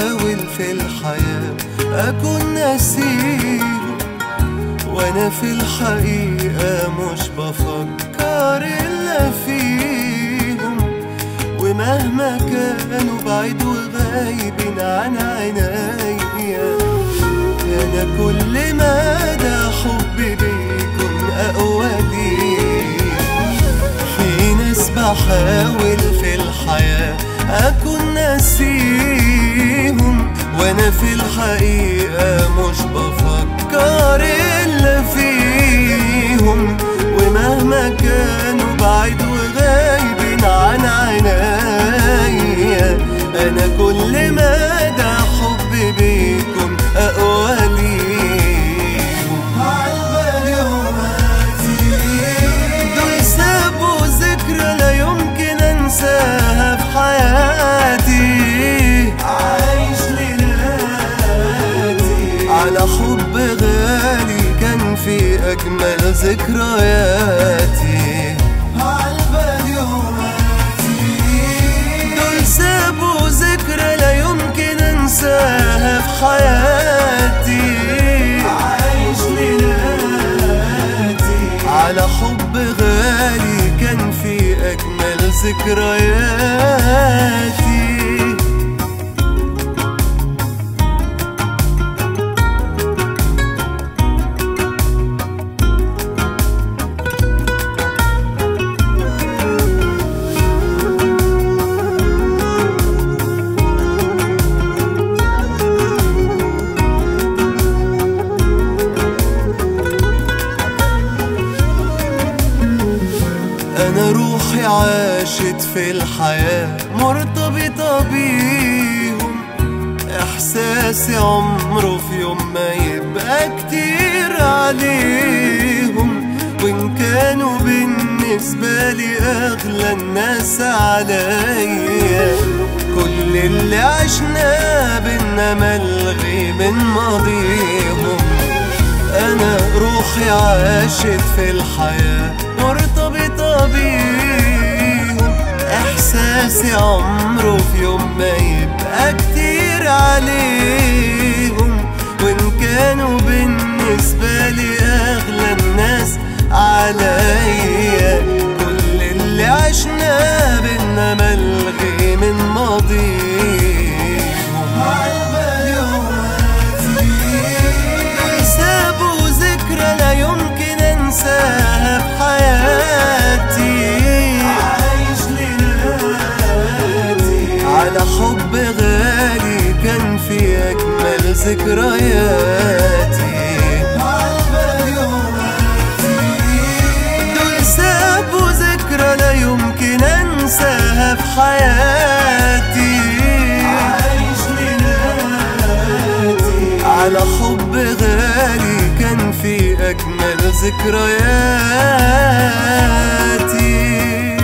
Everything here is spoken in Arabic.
بحاول في الحياة أكون ناسيهم، وأنا في الحقيقة مش بفكر إلا فيهم. ومهما كانوا بعيد وغايبين عن عينيا، أنا كل مدى حبي بيكون أقوى ليك. في ناس بحاول في الحياة أكون ناسيهم، وأنا في الحقيقة مش بفكر إلا فيهم. ومهما كانوا بعيد وغايبين عن عينيا، أنا كل مدى حبي بيكون أقوى ليهم. عالبالي يوماتي دول سابوا ذكرى لا يمكن أنساها في حياتي. عايش ليلاتي على حب غالي كان في أجمل ذكرياتي. عالبالي يوماتي دول سابوا ذكرى لا يمكن أنساها في حياتي. عايش ليلاتي على حب غالي كان في أجمل ذكرياتي. أنا روحي عاشت في الحياة مرتبطة بيهم، إحساسي عمره في يوم ما يبقى كتير عليهم. وإن كانوا بالنسبة لي أغلى الناس عليا، كل اللي عشناه بينا ملغي من ماضيهم. أنا روحي عاشت في الحياة مرتبطة بيهم، إحساسي عمره في يوم ما يبقى كتير عليهم. وإن كانوا بالنسبة لي أغلى الناس عليا، كل اللي عشناه بينا ملغي من ماضيهم. عالبالي يوماتي سابوا ذكرى لا يمكن أنساها في حياتي. عايش ليلاتي على حب غالي كان في أجمل ذكرياتي. عالبالي يوماتي دول سابوا ذكرى لا يمكن أنساها في حياتي. عايش ليلاتي على حب غالي كان في أجمل ذكرياتي.